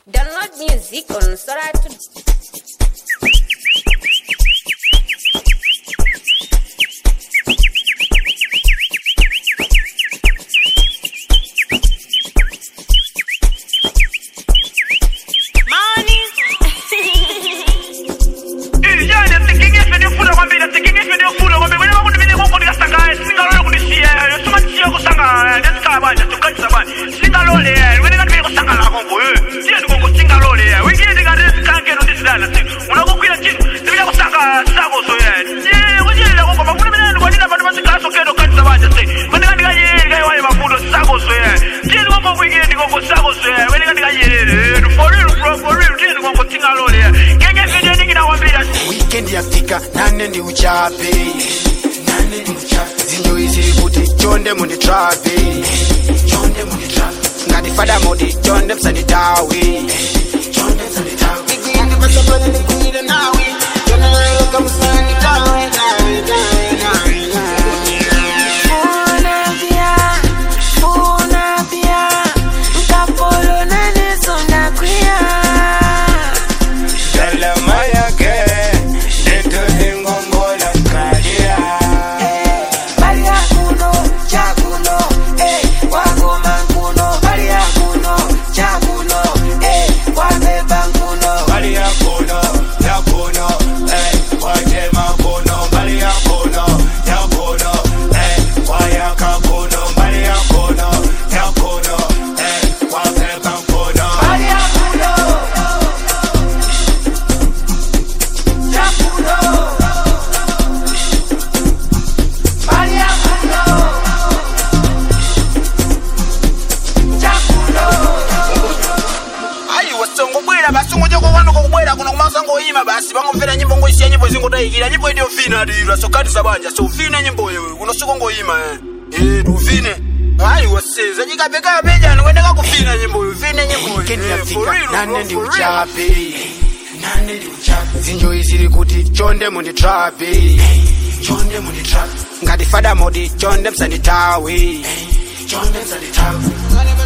Download music on Sora to weekend yafika nane ndi uchape zinjo izi kuti chonde mundi trape ngati fada modi chonde msanditawe igwindi pasapane ndikwire nawe chonaloka msanditawe basi bangomvera nyimbo ngoisiya nyimbo zingotayikira nyimbo ndiyo vina dira sokati sabanja so vine nyimbo yewe unosoko ngoima uvine hayi waseza jikapeka beja nikwendeka kuvina nyimbo yo vine nyimbo weekend yafika nane ndi uchape zinjo iziri kuti chonde mundi trape ngati fada modi chonde msanditawe